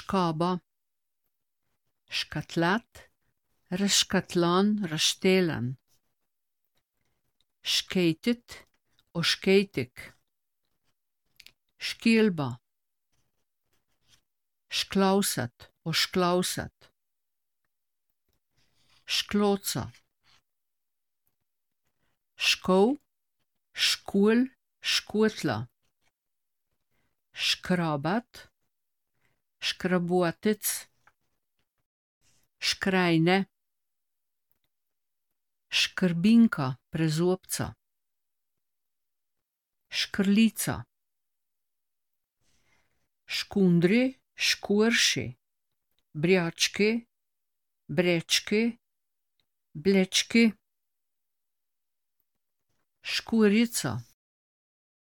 škaba, škatlat, razškatlan, razštelen, škejtit, oškejtik, škilba, šklausat, ošklausat, škloca, škov, škulj, škutla, škrabat, škrabuatec, škrajne, škrbinka, prezobca, škrlica, škundri, škurši, brjački, brečki, blečki, škurica.